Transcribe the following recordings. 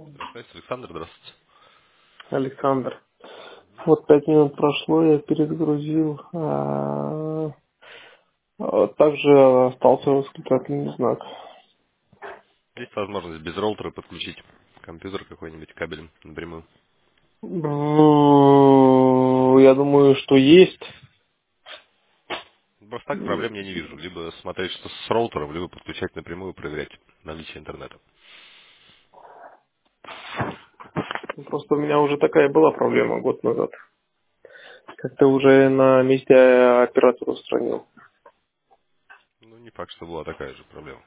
Здравствуйте, Александр, здравствуйте. Александр. Вот 5 минут прошло, я перезагрузил. Также остался восклицательный знак. Есть возможность без роутера подключить компьютер какой-нибудь кабелем напрямую. Я думаю, что есть. Просто так проблем я не вижу. Либо смотреть, что с роутером, либо подключать напрямую, проверять наличие интернета. Просто у меня уже такая была проблема год назад. Как-то уже на месте оператора устранил. Ну, не факт, что была такая же проблема.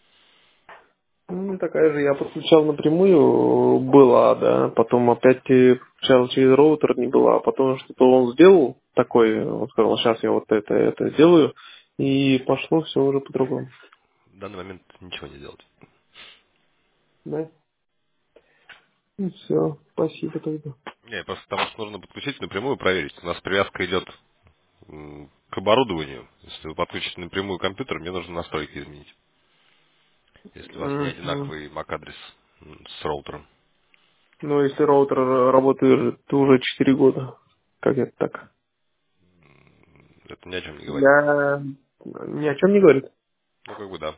Такая же я подключал напрямую, была, да. Потом опять подключал через роутер, не была. А потом что-то он сделал такое, он сказал, сейчас я вот это сделаю. И пошло все уже по-другому. В данный момент ничего не делать. Да? Ну все, спасибо тогда. Не, просто потому что нужно подключить напрямую, проверить. У нас привязка идет к оборудованию. Если вы подключите напрямую компьютер, мне нужно настройки изменить. Если у вас не Мгм. одинаковый MAC-адрес с роутером. Ну, если роутер работает то уже 4 года. Как это так? Это ни о чем не говорит. Я ни о чем не говорит. Ну, как бы да.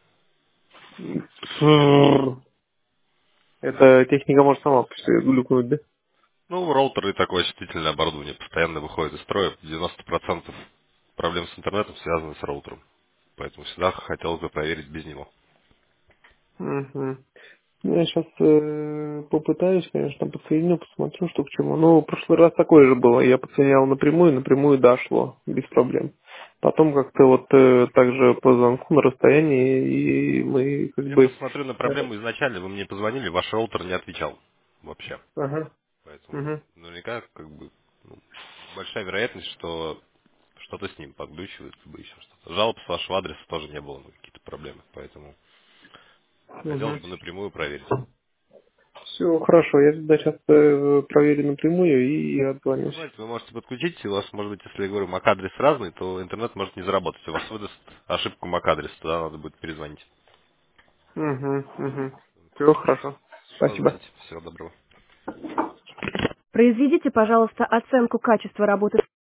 Это техника может сама по себе глюкнуть, да? Ну, роутеры и такое чувствительное оборудование постоянно выходит из строя. 90% проблем с интернетом связаны с роутером. Поэтому всегда хотелось бы проверить без него. Мгм. Ну, я сейчас попытаюсь, конечно, подсоединю, посмотрю, что к чему. Ну, в прошлый раз такое же было. Я подсоединял напрямую дошло, без проблем. Потом как-то вот также по звонку на расстоянии, и мы как Я бы... просто смотрю на проблему изначально. Вы мне позвонили, ваш роутер не отвечал вообще. Ага. Поэтому Угу. наверняка как бы ну, большая вероятность, что что-то с ним подглючивает, либо еще что-то. Жалоб с вашего адреса тоже не было, ну, какие-то проблемы. Поэтому хотелось Угу. бы напрямую проверить. Все, хорошо. Я тогда сейчас проверю напрямую и Ну, отзвонюсь. знаете, вы можете подключить, и у вас, может быть, если я говорю, MAC-адрес разный, то интернет может не заработать. У вас выдаст ошибку MAC-адреса, тогда надо будет перезвонить. Угу. Угу. Все, хорошо. Хорошо, Спасибо. звоните. Всего доброго. Произведите, пожалуйста, оценку качества работы